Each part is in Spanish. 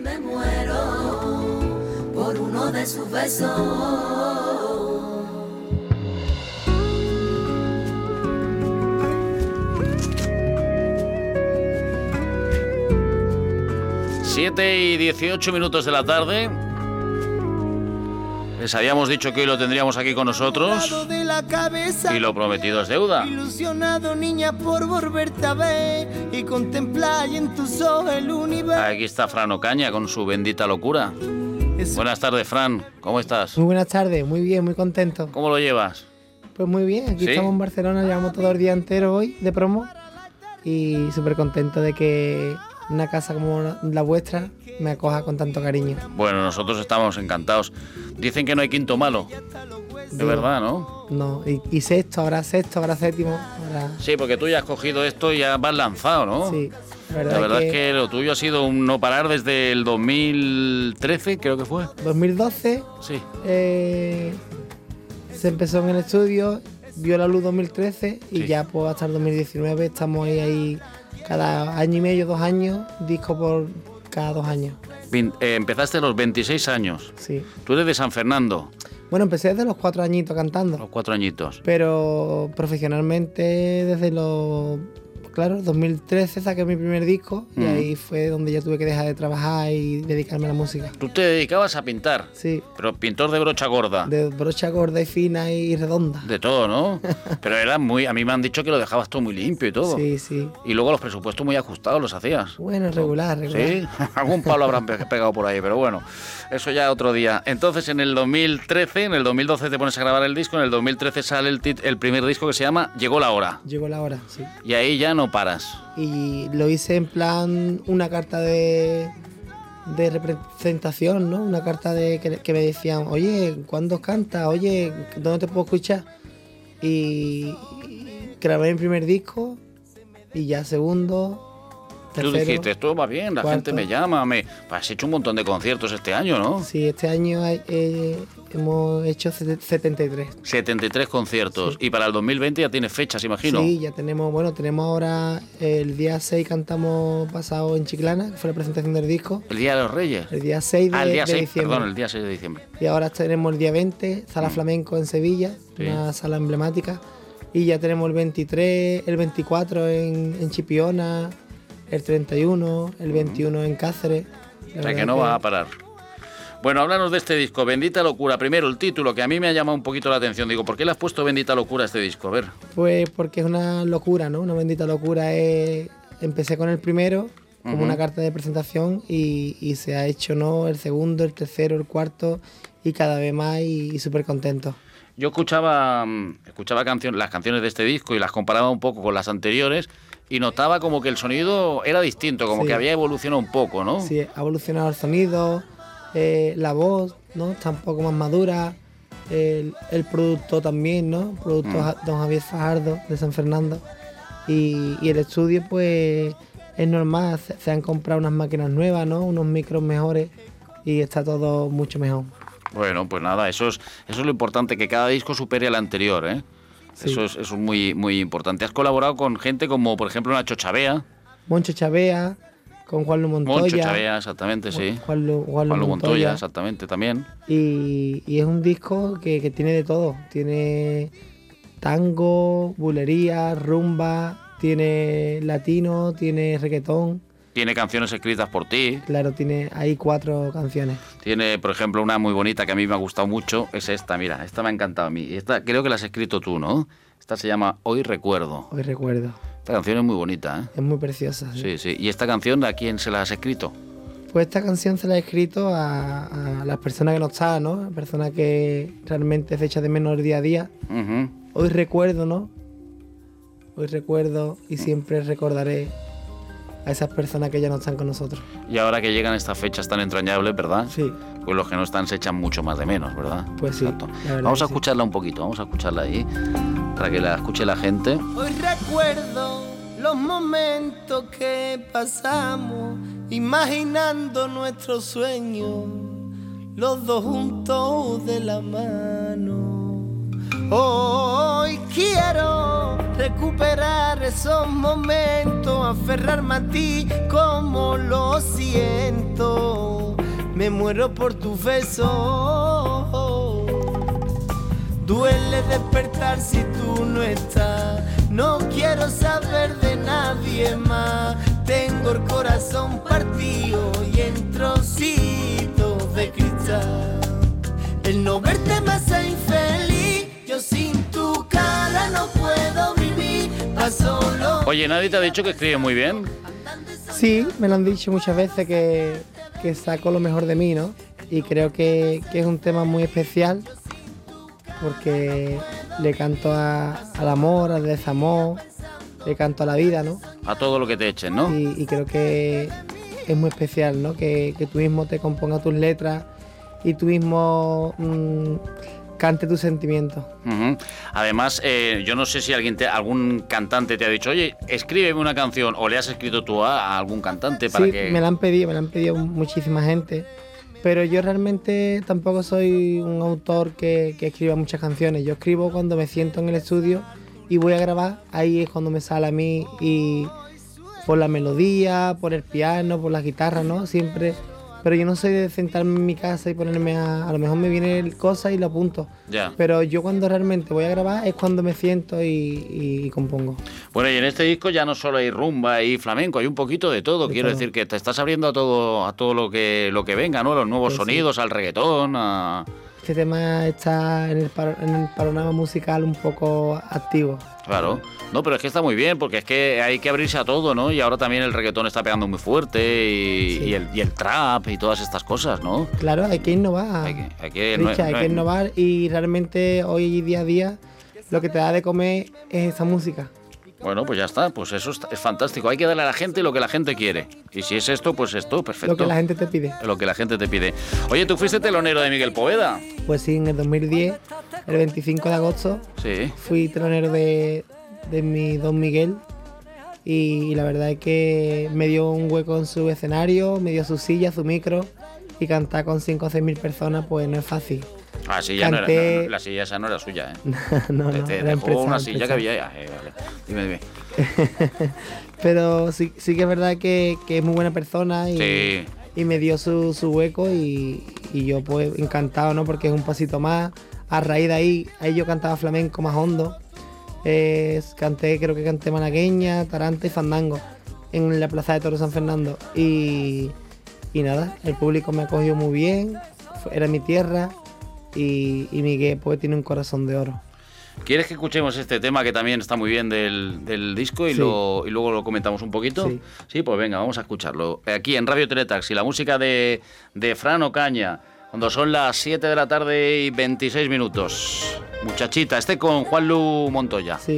me muero por uno de sus besos. 7:18 de la tarde. Les habíamos dicho que hoy lo tendríamos aquí con nosotros y lo prometido es deuda. Ilusionado, niña, por volverte a ver y contemplar en tus ojos el universo. Aquí está Fran Ocaña con su bendita locura. Buenas tardes, Fran, ¿cómo estás? Muy buenas tardes, muy bien, muy contento. ¿Cómo lo llevas? Pues muy bien, aquí estamos en Barcelona, llevamos todo el día entero hoy de promo y súper contento de que una casa como la vuestra me acoja con tanto cariño. Bueno, nosotros estamos encantados. Dicen que no hay quinto malo. De verdad, ¿no? No, y sexto, ahora séptimo. Ahora... Sí, porque tú ya has cogido esto y ya vas lanzado, ¿no? Sí. La verdad es que lo tuyo ha sido un no parar desde el 2013, creo que fue. 2012. Sí. Se empezó en el estudio, vio la luz 2013 y sí. Ya pues hasta el 2019 estamos ahí cada año y medio, 2 años, disco por cada 2 años. Empezaste a los 26 años. Sí. Tú eres de San Fernando. Bueno, empecé desde los 4 añitos cantando. Los 4 añitos. Pero profesionalmente desde los... Claro, 2013 saqué mi primer disco y ahí fue donde ya tuve que dejar de trabajar y dedicarme a la música. ¿Tú te dedicabas a pintar? Sí. Pero pintor de brocha gorda. De brocha gorda y fina y redonda. De todo, ¿no? Pero era muy... A mí me han dicho que lo dejabas todo muy limpio y todo. Sí, sí. Y luego los presupuestos muy ajustados los hacías. Bueno, regular. Sí, algún palo habrán pegado por ahí, pero bueno, eso ya otro día. Entonces en el 2013, en el 2012 te pones a grabar el disco, en el 2013 sale el primer disco que se llama Llegó la hora. Llegó la hora, sí. Y ahí ya no paras. Y lo hice en plan una carta de representación, ¿no? Una carta que me decían, oye, ¿cuándo cantas? Oye, ¿dónde te puedo escuchar? Y grabé el primer disco y ya segundo, tercero. Tú dijiste, esto va bien, la cuarto. gente me llama, has hecho un montón de conciertos este año, ¿no? Sí, este año hemos hecho 73. 73 conciertos. Sí. Y para el 2020 ya tienes fechas, imagino. Sí, ya tenemos ahora el día 6 cantamos pasado en Chiclana, que fue la presentación del disco. El Día de los Reyes. El día 6 el día de 6, diciembre. perdón, el día 6 de diciembre. Y ahora tenemos el día 20, Sala Flamenco en Sevilla, Sí. una sala emblemática. Y ya tenemos el 23, el 24 en Chipiona, el 31, el 21 en Cáceres. O sea que no vas a parar. Bueno, háblanos de este disco, Bendita Locura. Primero, el título, que a mí me ha llamado un poquito la atención. Digo, ¿por qué le has puesto Bendita Locura a este disco? A ver. Pues porque es una locura, ¿no? Una bendita locura. Empecé con el primero como una carta de presentación y se ha hecho, ¿no? El segundo, el tercero, el cuarto y cada vez más y súper contento. Yo escuchaba las canciones de este disco y las comparaba un poco con las anteriores y notaba como que el sonido era distinto, como Sí. que había evolucionado un poco, ¿no? Sí, ha evolucionado el sonido, la voz, ¿no? Está un poco más madura, el producto también, ¿no? Producto Don Javier Fajardo de San Fernando. Y el estudio, pues, es normal, se han comprado unas máquinas nuevas, ¿no? Unos micros mejores y está todo mucho mejor. Bueno, pues nada, eso es lo importante, que cada disco supere al anterior, ¿eh? Sí. Eso es muy, muy importante. Has colaborado con gente como, por ejemplo, Nacho Chavea. Moncho Chavea, con Juanlu Montoya. Moncho Chavea, exactamente, sí. Juanlu Montoya, exactamente, también. Y es un disco que tiene de todo. Tiene tango, bulería, rumba, tiene latino, tiene reggaetón. Tiene canciones escritas por ti. Claro, hay 4 canciones. Tiene, por ejemplo, una muy bonita que a mí me ha gustado mucho. Es esta, mira, esta me ha encantado a mí. Y esta creo que la has escrito tú, ¿no? Esta se llama Hoy Recuerdo. Hoy recuerdo. Esta canción es muy bonita, ¿eh? Es muy preciosa. Sí, sí. ¿Y esta canción a quién se la has escrito? Pues esta canción se la he escrito a las personas que no están, ¿no? A personas que realmente se echa de menos el día a día. Uh-huh. Hoy recuerdo, ¿no? Hoy recuerdo y siempre recordaré a esas personas que ya no están con nosotros. Y ahora que llegan estas fechas tan entrañables, ¿verdad? Sí. Pues los que no están se echan mucho más de menos, ¿verdad? Pues sí. Exacto. La verdad Vamos a que sí. escucharla un poquito, vamos a escucharla ahí, para que la escuche la gente. Hoy recuerdo los momentos que pasamos, imaginando nuestros sueños, los dos juntos de la mano. Hoy quiero recuperar esos momentos, aferrarme a ti como lo siento. me muero por tu beso. Duele despertar si tú no estás, no quiero saber de nadie más. Tengo el corazón partido y en trocitos de cristal. El no verte me hace infeliz, yo sin tu cara no puedo vivir, paso solo. Oye, ¿nadie te ha dicho que escribe muy bien? Sí, me lo han dicho muchas veces que saco lo mejor de mí, ¿no? Y creo que es un tema muy especial porque le canto al amor, al desamor, le canto a la vida, ¿no? A todo lo que te echen, ¿no? Y creo que es muy especial, ¿no? Que tú mismo te compongas tus letras y tú mismo cante tus sentimientos. Uh-huh. Además, yo no sé si algún cantante te ha dicho, oye, escríbeme una canción, o le has escrito tú a algún cantante para sí, que... me la han pedido muchísima gente, pero yo realmente tampoco soy un autor que escriba muchas canciones. Yo escribo cuando me siento en el estudio y voy a grabar, ahí es cuando me sale a mí, y por la melodía, por el piano, por la guitarra, ¿no? Siempre... Pero yo no soy de sentarme en mi casa y ponerme a lo mejor me viene cosa y lo apunto. Ya. Pero yo cuando realmente voy a grabar es cuando me siento y compongo. Bueno, y en este disco ya no solo hay rumba y flamenco, hay un poquito de todo. Quiero decir que te estás abriendo a todo lo que venga, ¿no? Los nuevos sonidos, al reggaetón, a... Este tema está en el panorama musical un poco activo. Claro. No, pero es que está muy bien, porque es que hay que abrirse a todo, ¿no? Y ahora también el reggaetón está pegando muy fuerte y el trap y todas estas cosas, ¿no? Claro, hay que innovar. Hay que innovar, y realmente hoy día a día lo que te da de comer es esa música. Bueno, pues ya está, pues eso es fantástico. Hay que darle a la gente lo que la gente quiere. Y si es esto, pues esto, perfecto. Lo que la gente te pide. Lo que la gente te pide. Oye, ¿tú fuiste telonero de Miguel Poveda? Pues sí, en el 2010, el 25 de agosto, sí, fui telonero de mi Don Miguel. Y la verdad es que me dio un hueco en su escenario, me dio su silla, su micro. Y cantar con 5 o 6 mil personas, pues no es fácil. Ah, sí, ya Canté... no era, la silla esa no era suya, ¿eh? no, te era dejó una silla que había. Vale. Dime. Pero sí que es verdad que es muy buena persona y, sí, y me dio su hueco y yo pues encantado, ¿no? Porque es un pasito más. A raíz de ahí yo cantaba flamenco más hondo. Creo que canté malagueña, taranta y fandango en la Plaza de Toros San Fernando. Y nada, el público me acogió muy bien, era mi tierra. Y Miguel pues tiene un corazón de oro. ¿Quieres que escuchemos este tema que también está muy bien del disco y, sí, y luego lo comentamos un poquito? Sí. Sí, pues venga, vamos a escucharlo. Aquí en Radio Teletaxi, la música de Fran Ocaña, cuando son las 7 de la tarde y 26 minutos. Muchachita, con Juanlu Montoya. Sí.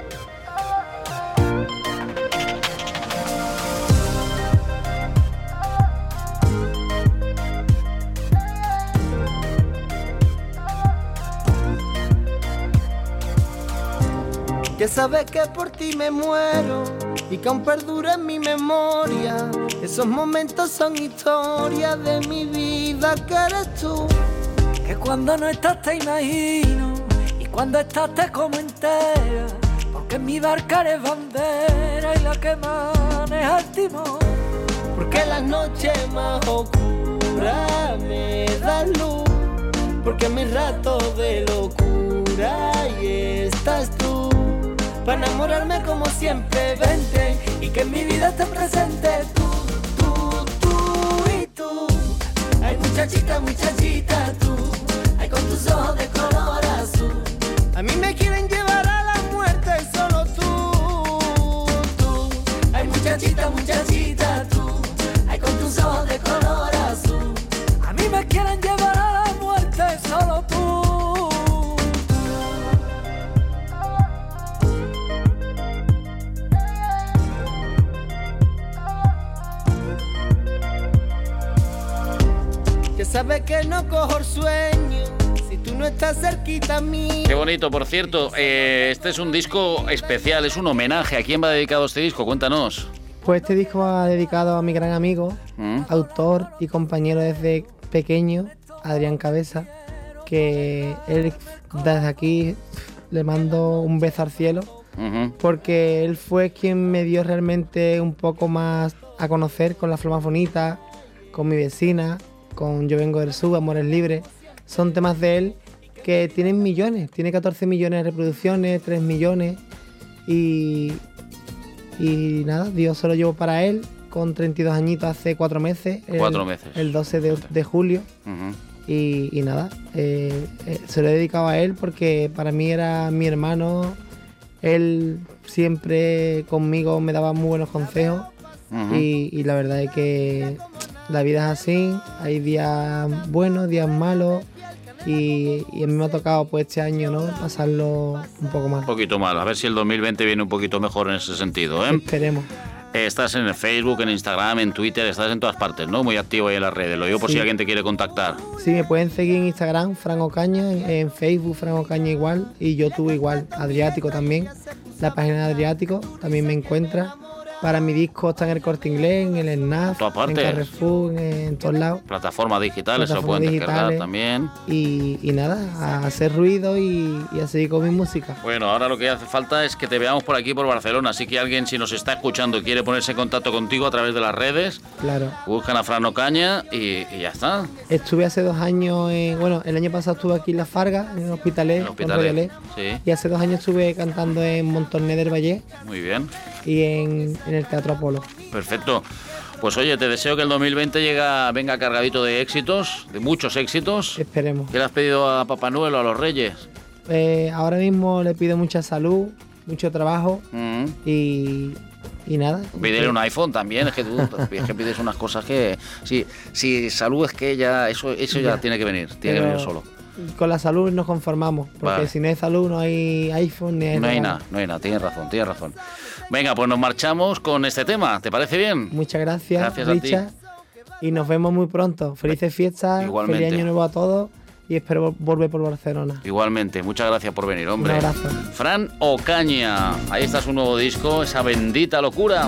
Que sabes que por ti me muero y que aún perdura en mi memoria. Esos momentos son historias de mi vida que eres tú. Que cuando no estás te imagino y cuando estás te como entera. Porque en mi barca eres bandera y la que maneja el timón. Porque las noches más oscuras me dan luz. Porque en mis ratos de locura ahí estás tú. Para enamorarme como siempre, vente. Y que en mi vida esté presente tú y tú. Ay, muchachita, tú. Ay, con tus ojos de color azul. A mí me quieren llevar a la muerte y solo tú. Ay, muchachita, tú. Ay, con tus ojos de color azul. A mí me quieren llevar a la muerte y solo tú. Sabes que no cojo el sueño si tú no estás cerquita a mí. Qué bonito, por cierto, este es un disco especial, es un homenaje. ¿A quién va dedicado este disco? Cuéntanos. Pues este disco va dedicado a mi gran amigo, autor y compañero desde pequeño, Adrián Cabeza, que él desde aquí le mando un beso al cielo, porque él fue quien me dio realmente un poco más a conocer con La Flor Más Bonita, con Mi Vecina, con Yo vengo del sur, Amores libres, son temas de él que tienen millones, tiene 14 millones de reproducciones, 3 millones y nada, Dios se lo llevó para él con 32 añitos hace 4 meses. 4 meses. El 12 de julio. Uh-huh. Y nada, se lo he dedicado a él porque para mí era mi hermano. Él siempre conmigo me daba muy buenos consejos. Uh-huh. Y la verdad es que la vida es así, hay días buenos, días malos. Y a mí me ha tocado pues este año, ¿no?, pasarlo un poco mal. Un poquito mal, a ver si el 2020 viene un poquito mejor en ese sentido, ¿eh? Esperemos. Estás en el Facebook, en Instagram, en Twitter, estás en todas partes, ¿no? Muy activo ahí en las redes, lo digo por si alguien te quiere contactar. Sí, me pueden seguir en Instagram, Fran Ocaña, en Facebook, Fran Ocaña igual, y YouTube igual, Adriático también. La página de Adriático también me encuentra. Para mi disco está en el Corte Inglés, en el SNAF, en Carrefour, en todos lados. Plataformas digitales se lo pueden descargar también. Y nada, a hacer ruido y a seguir con mi música. Bueno, ahora lo que hace falta es que te veamos por aquí, por Barcelona. Así que alguien, si nos está escuchando y quiere ponerse en contacto contigo a través de las redes, claro, buscan a Fran Ocaña y ya está. Estuve hace 2 años, el año pasado estuve aquí en La Farga, en el Hospitalet, sí. Y hace 2 años estuve cantando en Montornès del Valle. Muy bien. Y en el Teatro Apolo. Perfecto. Pues oye, te deseo que el 2020 venga cargadito de éxitos, de muchos éxitos. Esperemos. ¿Qué le has pedido a Papá Noel o a los Reyes? Ahora mismo le pido mucha salud, mucho trabajo y nada. Pídele un iPhone también, es que tú pides unas cosas que... Si salud es que ya eso ya tiene que venir, tiene que venir solo. Con la salud nos conformamos, porque si no hay salud no hay iPhone ni hay nada. No hay nada, tienes razón. Venga, pues nos marchamos con este tema, ¿te parece bien? Muchas gracias Richard, y nos vemos muy pronto. Felices fiestas, igualmente. Feliz año nuevo a todos y espero volver por Barcelona. Igualmente, muchas gracias por venir, hombre. Un abrazo. Fran Ocaña, ahí está su nuevo disco, Esa bendita locura.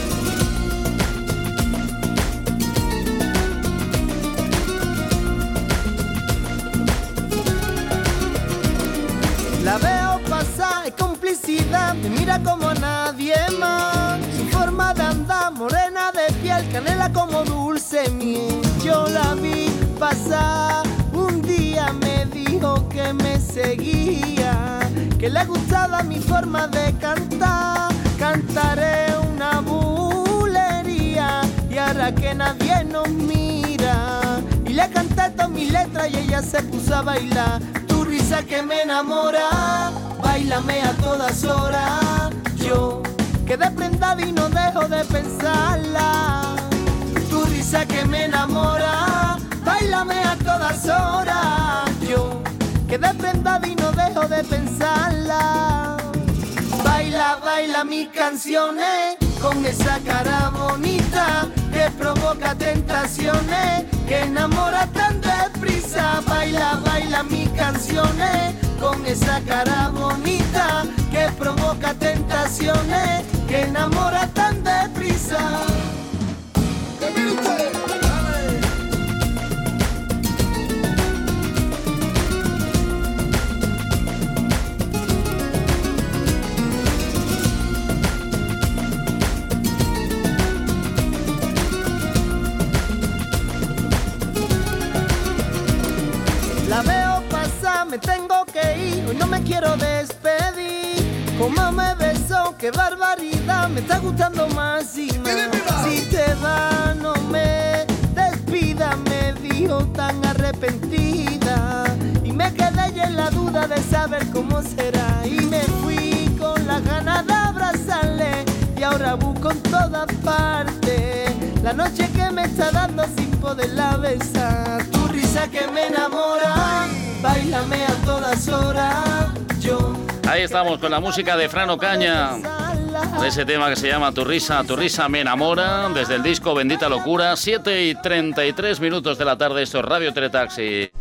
La veo pasar, es complicidad, me mira como a nadie más. Su forma de andar, morena de piel, canela como dulce miel. Yo la vi pasar, un día me dijo que me seguía, que le gustaba mi forma de cantar. Cantaré una bulería y ahora que nadie nos mira. Y le canté todas mis letras y ella se puso a bailar. Risa que me enamora, báilame a todas horas. Yo quedé prendado y no dejo de pensarla. Tu risa que me enamora, báilame a todas horas. Yo quedé prendado y no dejo de pensarla. Baila, baila mis canciones con esa cara bonita que provoca tentaciones, que enamora tan deprisa. Baila, baila mis canciones con esa cara bonita que provoca tentaciones, que enamora tan deprisa. La veo pasar, me tengo que ir, hoy no me quiero despedir. Como me besó, qué barbaridad, me está gustando más y más. Si te vas, no me despida, me dijo tan arrepentida. Y me quedé ya en la duda de saber cómo será. Y me fui con las ganas de abrazarle y ahora busco en todas partes la noche que me está dando sin poderla besar. Tu risa que me enamora, báilame a todas horas. Yo ahí estamos con la música de Fran Ocaña, de ese tema que se llama Tu risa me enamora, desde el disco Bendita Locura. 7:33 de la tarde, esto es Radio Teletaxi.